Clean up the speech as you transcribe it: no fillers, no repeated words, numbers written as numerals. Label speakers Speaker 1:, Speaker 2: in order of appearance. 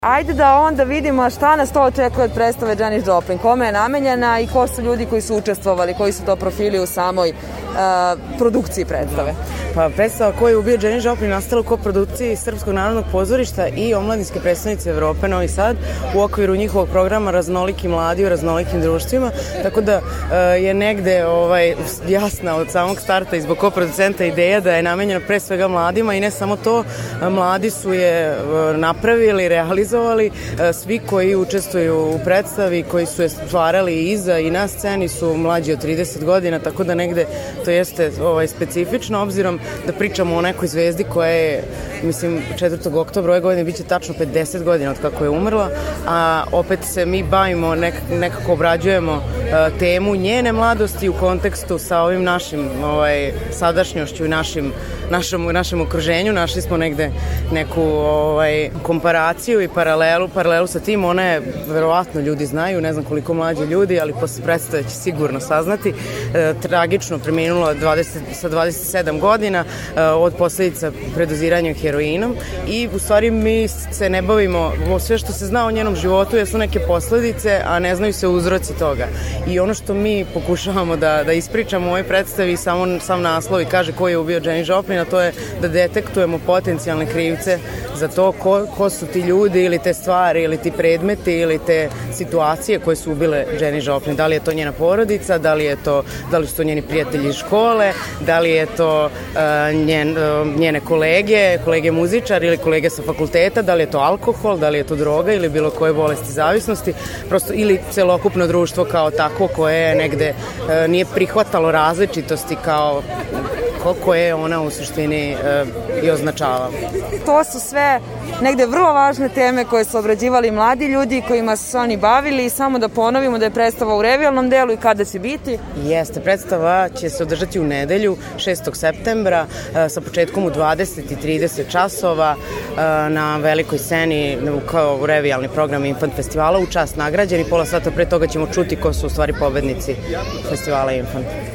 Speaker 1: Ajde da onda vidimo šta nas to očekuje od predstave Janis Joplin, kome je namenjena i ko su ljudi koji su učestvovali, koji su to profili u samoj produkciji predstave.
Speaker 2: Pa predstava Ko je ubio Janis Joplin nastala u koprodukciji Srpskog narodnog pozorišta i Omladinske predstavnice Evrope Novi Sad u okviru njihovog programa Raznoliki mladi u raznolikim društvima, tako da je negde jasna od samog starta i zbog koproducenta ideja da je namenjena pre svega mladima i ne samo to, mladi su je napravili, realizovali, svi koji učestvuju u predstavi, koji su je stvarali iza i na sceni su mlađi od 30 godina, tako da negde to jeste specifično, obzirom da pričamo o nekoj zvezdi koja je, 4. oktobra ove godine biće tačno 50 godina od kako je umrla, a opet se mi bavimo, nekako obrađujemo temu njene mladosti u kontekstu sa ovim našim sadašnjošću i našem okruženju. Našli smo negde neku komparaciju i paralelu sa tim. Ona je, verovatno ljudi znaju, ne znam koliko mlađi ljudi, ali posle predstave će sigurno saznati, tragično preminula sa 27 godina od posledica predoziranja heroinom i u stvari mi se ne bavimo, sve što se zna o njenom životu jesu neke posledice, a ne znaju se uzroci toga. I ono što mi pokušavamo da ispričamo u ovoj predstavi, sam naslov i kaže Ko je ubio Janis Joplin, a to je da detektujemo potencijalne krivce za to ko su ti ljudi ili te stvari ili ti predmeti ili te situacije koje su ubile Janis Joplin. Da li je to njena porodica, da li su to njeni prijatelji iz škole, da li je to njene kolege muzičari ili kolege sa fakulteta, da li je to alkohol, da li je to droga ili bilo koje bolesti zavisnosti, prosto ili celokupno društvo kao tako koje negde nije prihvatalo različitosti kao koje ona u suštini i označava.
Speaker 1: To su sve negde vrlo važne teme koje su obrađivali mladi ljudi kojima su se oni bavili i samo da ponovimo da je predstava u revijalnom delu i kada će biti?
Speaker 2: Jeste, predstava će se održati u nedelju 6. septembra sa početkom u 20:30 časova na velikoj sceni kao revijalni program Infant festivala u čast nagrađeni. Pola sata pre toga ćemo čuti ko su u stvari pobednici festivala Infant.